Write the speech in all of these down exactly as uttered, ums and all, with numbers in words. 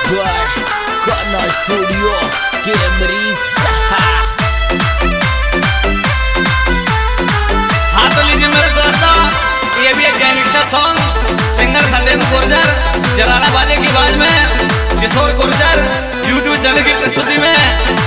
by Kana Studio Kemrisa। हाँ तो लीजिए मेरे दोस्तों, ये भी एक gangster song singer Satyendra Gurjar Jalala वाले की आवाज में किशोर गुर्जर यूट्यूब चैनल की प्रस्तुति में।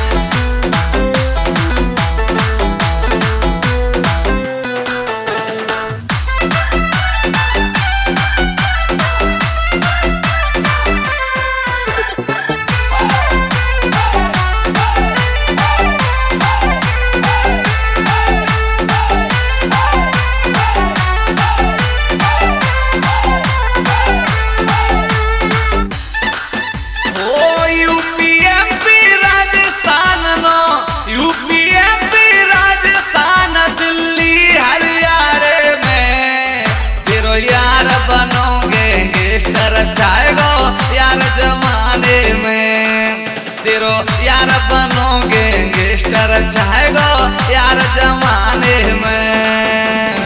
चाहेगो यार जमाने में तेरो यार बनोगे गैंगस्टर चाहेगो यार जमाने में।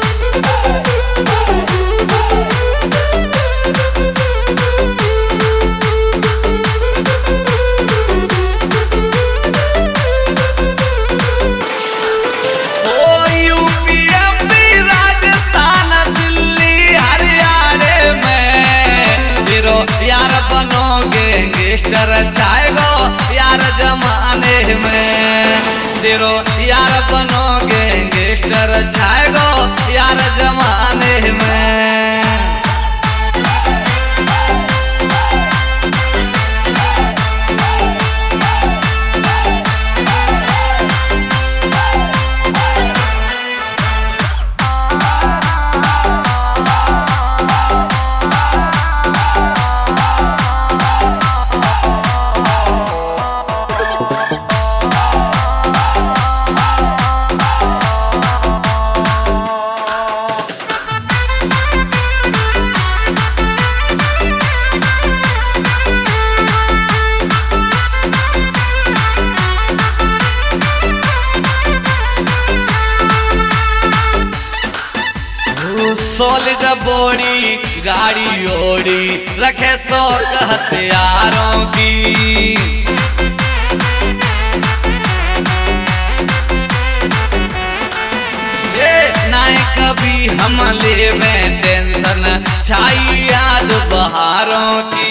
यार बनोगे गैंगस्टर चाहेगो यार जमाने में तेरो यार बनोगे गैंगस्टर चाहेगो यार जमाने में। सॉलिड बॉडी गाड़ी ओड़ी रखे सौ हथियारों की, ये ना कभी हम ले में टेंशन छाई याद बहारों की।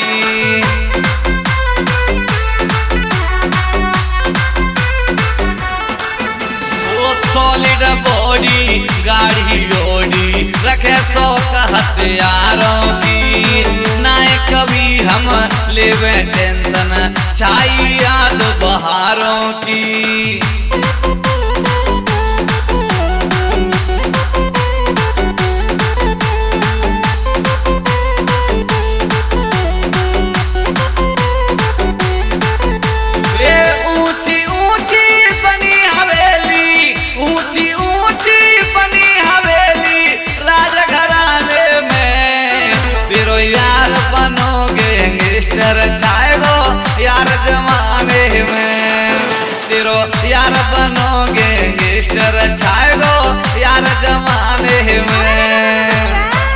सॉलिड बॉडी गाड़ी ओड़ी रखे सौ हथियारों की, ना कभी हम लेवे टेंशन छाई याद बहारों की। चाहेगो यार जमाने में तेरो यार बनोगे गैंगस्टर चाहेगो यार जमाने में।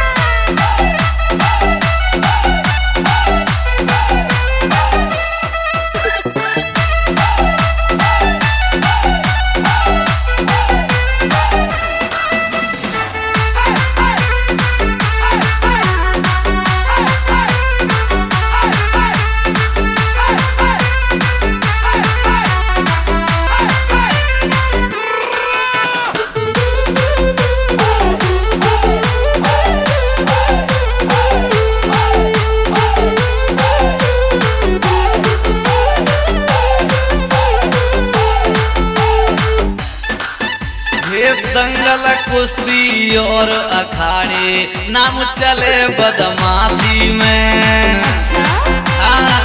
दंगल कुश्ती और अखाड़े नाम चले बदमाशी में। हाँ।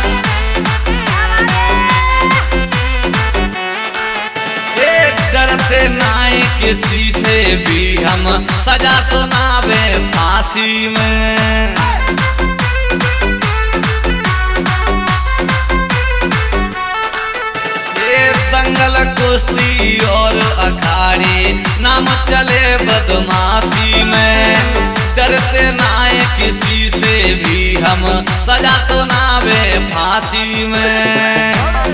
डरते नाई किसी से भी हम सजा सुनावे फांसी में। दंगल कुश्ती और अखाड़े नाम चले बदमाशी में, डरते ना किसी से भी फिल्म सजा सुनावे फांसी में।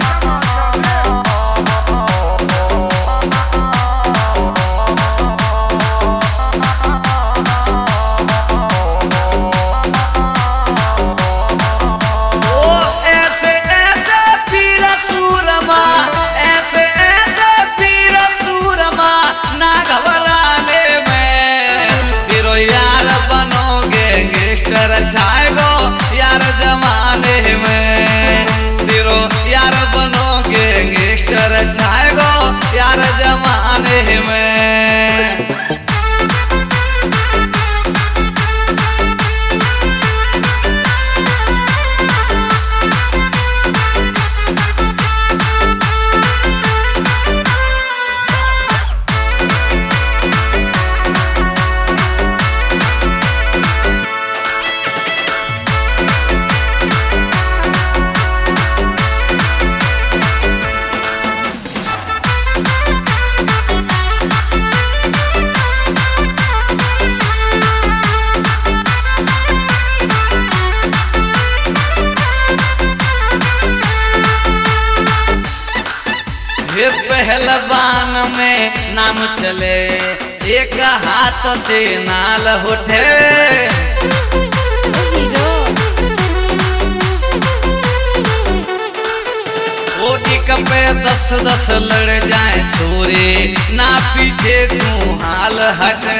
छाएगो यार जमाने में तेरो यार बनोगे गैंगस्टर छाएगो यार जमाने में। पहलवान में नाम चले एक हाथ से नाल उठे, पे दस दस लड़ जाए छोरे ना पीछे तू हाल हटे।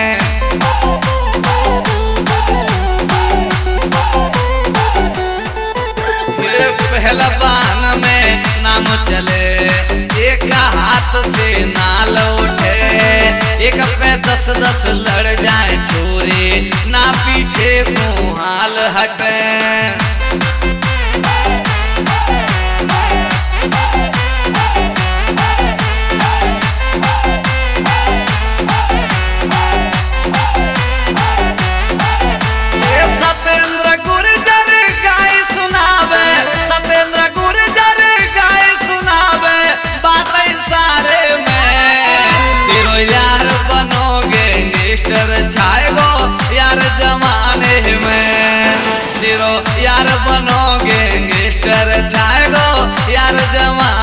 पहलवान में नाम चले एक हाथ से नाल उठे, एक पे दस दस लड़ जाए छोरे ना पीछे को हाल हटे। छाएगो यार जमाने में तेरो यार बनोगे गैंगस्टर छाएगो यार जमाने